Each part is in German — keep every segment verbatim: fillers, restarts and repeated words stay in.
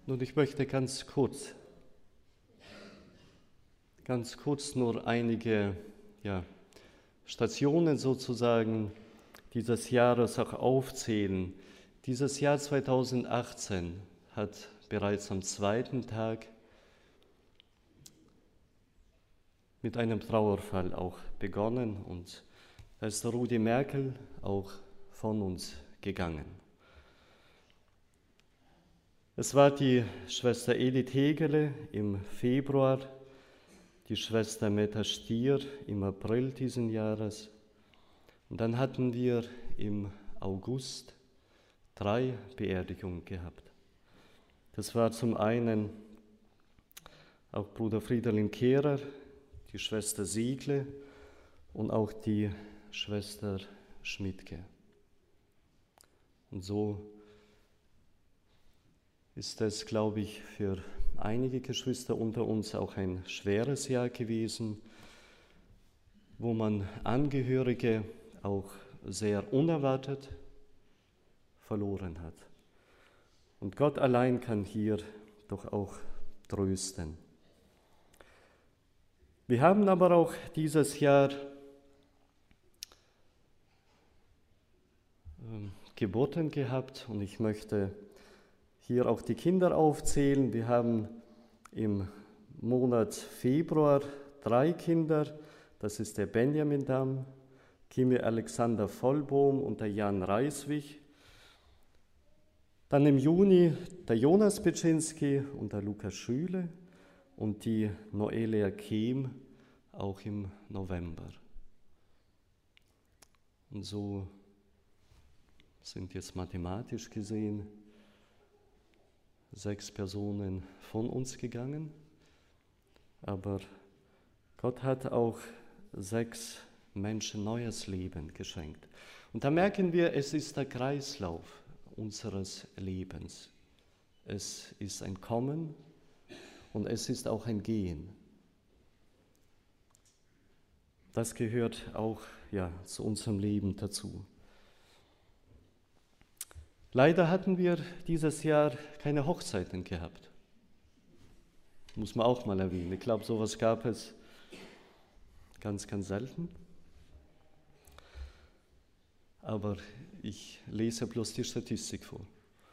Nun, ich möchte ganz kurz, ganz kurz nur einige ja, Stationen sozusagen dieses Jahres auch aufzählen. Dieses Jahr zweitausendachtzehn hat bereits am zweiten Tag mit einem Trauerfall auch begonnen und da ist Rudi Merkel auch von uns gegangen. Es war die Schwester Edith Hegele im Februar, die Schwester Metta Stier im April diesen Jahres und dann hatten wir im August drei Beerdigungen gehabt. Das war zum einen auch Bruder Friederlin Kehrer, die Schwester Siegle und auch die Schwester Schmidtke. Und so ist es, glaube ich, für einige Geschwister unter uns auch ein schweres Jahr gewesen, wo man Angehörige auch sehr unerwartet verloren hat. Und Gott allein kann hier doch auch trösten. Wir haben aber auch dieses Jahr ähm, Geburten gehabt und ich möchte hier auch die Kinder aufzählen. Wir haben im Monat Februar drei Kinder. Das ist der Benjamin Damm, Kimi Alexander Vollbohm und der Jan Reiswig. Dann im Juni der Jonas Bitschinski und der Lukas Schüle und die Noelia Kehm auch im November. Und so sind jetzt mathematisch gesehen sechs Personen von uns gegangen, aber Gott hat auch sechs Menschen neues Leben geschenkt. Und da merken wir, es ist der Kreislauf unseres Lebens. Es ist ein Kommen und es ist auch ein Gehen. Das gehört auch ja, zu unserem Leben dazu. Leider hatten wir dieses Jahr keine Hochzeiten gehabt. Muss man auch mal erwähnen. Ich glaube, sowas gab es ganz, ganz selten. Aber ich lese bloß die Statistik vor.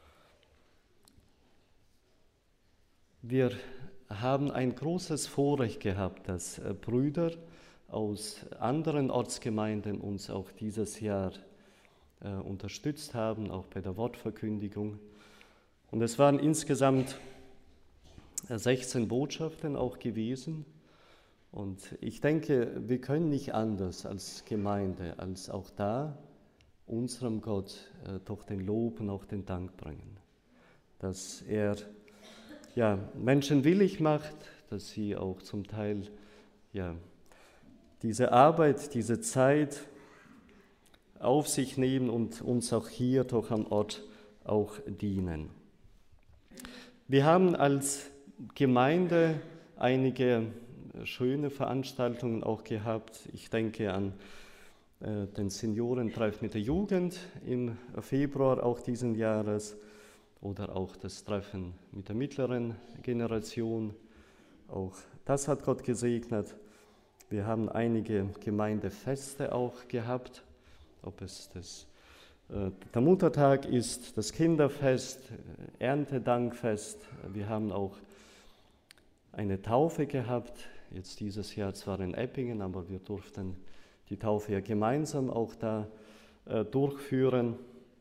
Wir haben ein großes Vorrecht gehabt, dass Brüder aus anderen Ortsgemeinden uns auch dieses Jahr äh, unterstützt haben, auch bei der Wortverkündigung. Und es waren insgesamt sechzehn Botschaften auch gewesen. Und ich denke, wir können nicht anders als Gemeinde, als auch da unserem Gott äh, doch den Lob und auch den Dank bringen. Dass er ja, Menschen willig macht, dass sie auch zum Teil ja, diese Arbeit, diese Zeit auf sich nehmen und uns auch hier doch am Ort auch dienen. Wir haben als Gemeinde einige schöne Veranstaltungen auch gehabt. Ich denke an äh, den Seniorentreff mit der Jugend im Februar auch diesen Jahres oder auch das Treffen mit der mittleren Generation. Auch das hat Gott gesegnet. Wir haben einige Gemeindefeste auch gehabt, ob es das, äh, der Muttertag ist, das Kinderfest, Erntedankfest. Wir haben auch eine Taufe gehabt, jetzt dieses Jahr zwar in Eppingen, aber wir durften die Taufe ja gemeinsam auch da äh, durchführen.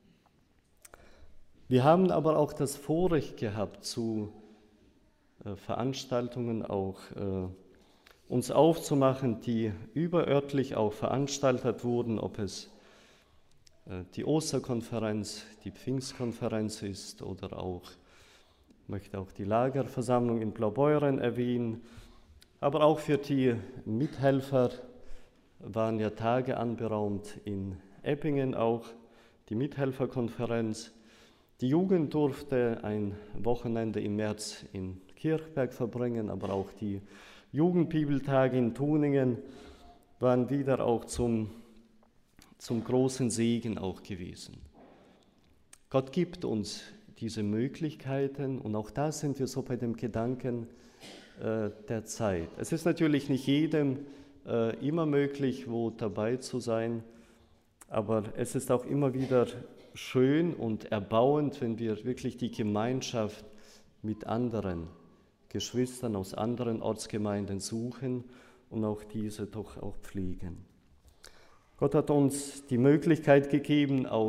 Wir haben aber auch das Vorrecht gehabt, zu äh, Veranstaltungen auch äh, uns aufzumachen, die überörtlich auch veranstaltet wurden, ob es äh, die Osterkonferenz, die Pfingstkonferenz ist oder auch, ich möchte auch die Lagerversammlung in Blaubeuren erwähnen, aber auch für die Mithelfer waren ja Tage anberaumt in Eppingen auch, die Mithelferkonferenz. Die Jugend durfte ein Wochenende im März in Kirchberg verbringen, aber auch die Jugendbibeltage in Tuningen waren wieder auch zum, zum großen Segen auch gewesen. Gott gibt uns diese Möglichkeiten. Und auch da sind wir so bei dem Gedanken äh, der Zeit. Es ist natürlich nicht jedem äh, immer möglich, wo dabei zu sein, aber es ist auch immer wieder schön und erbauend, wenn wir wirklich die Gemeinschaft mit anderen Geschwistern aus anderen Ortsgemeinden suchen und auch diese doch auch pflegen. Gott hat uns die Möglichkeit gegeben, auch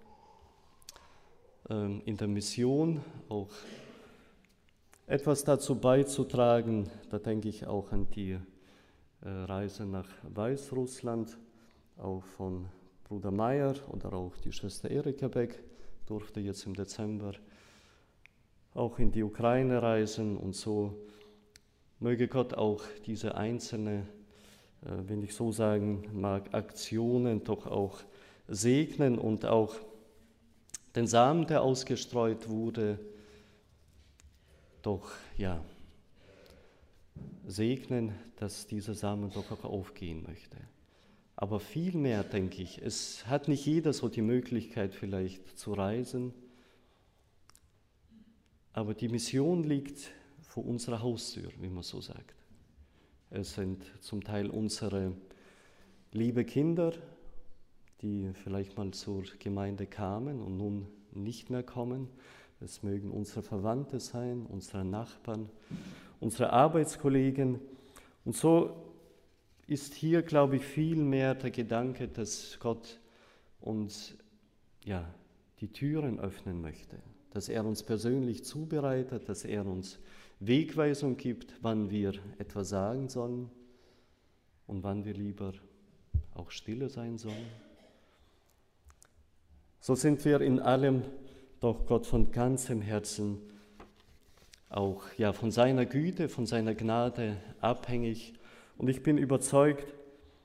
ähm, in der Mission auch etwas dazu beizutragen. Da denke ich auch an die äh, Reise nach Weißrussland, auch von Bruder Meier oder auch die Schwester Erika Beck durfte jetzt im Dezember auch in die Ukraine reisen und so möge Gott auch diese einzelne, äh, wenn ich so sagen mag, Aktionen doch auch segnen und auch den Samen, der ausgestreut wurde, doch ja segnen, dass dieser Samen doch auch aufgehen möchte. Aber vielmehr denke ich, es hat nicht jeder so die Möglichkeit vielleicht zu reisen, aber die Mission liegt vor unserer Haustür, wie man so sagt. Es sind zum Teil unsere liebe Kinder, die vielleicht mal zur Gemeinde kamen und nun nicht mehr kommen. Es mögen unsere Verwandte sein, unsere Nachbarn, unsere Arbeitskollegen. Und so ist hier, glaube ich, viel mehr der Gedanke, dass Gott uns ja, die Türen öffnen möchte, dass er uns persönlich zubereitet, dass er uns Wegweisung gibt, wann wir etwas sagen sollen und wann wir lieber auch stille sein sollen. So sind wir in allem doch Gott von ganzem Herzen auch ja, von seiner Güte, von seiner Gnade abhängig. Und ich bin überzeugt,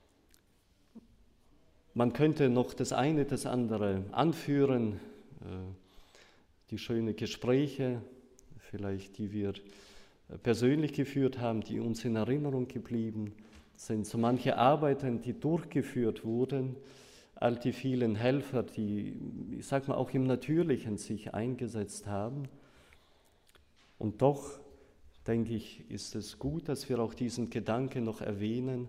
man könnte noch das eine, das andere anführen, die schönen Gespräche, vielleicht die wir persönlich geführt haben, die uns in Erinnerung geblieben sind, so manche Arbeiten, die durchgeführt wurden, all die vielen Helfer, die, ich sag mal, auch im Natürlichen sich eingesetzt haben. Und doch, denke ich, ist es gut, dass wir auch diesen Gedanken noch erwähnen.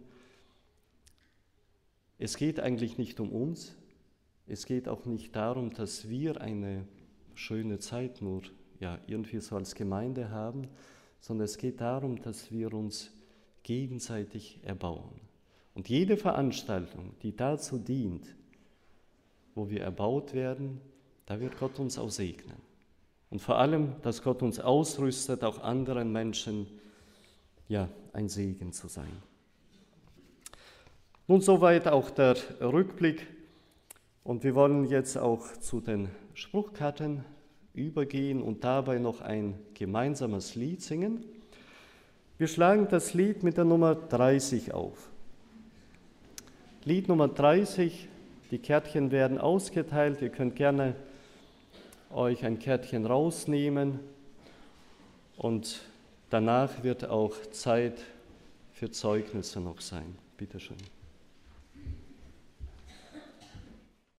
Es geht eigentlich nicht um uns, es geht auch nicht darum, dass wir eine schöne Zeit nur ja, irgendwie so als Gemeinde haben, sondern es geht darum, dass wir uns gegenseitig erbauen. Und jede Veranstaltung, die dazu dient, wo wir erbaut werden, da wird Gott uns auch segnen. Und vor allem, dass Gott uns ausrüstet, auch anderen Menschen ja, ein Segen zu sein. Nun soweit auch der Rückblick. Und wir wollen jetzt auch zu den Spruchkarten übergehen und dabei noch ein gemeinsames Lied singen. Wir schlagen das Lied mit der Nummer dreißig auf. Lied Nummer dreißig, die Kärtchen werden ausgeteilt. Ihr könnt gerne euch ein Kärtchen rausnehmen und danach wird auch Zeit für Zeugnisse noch sein. Bitte schön.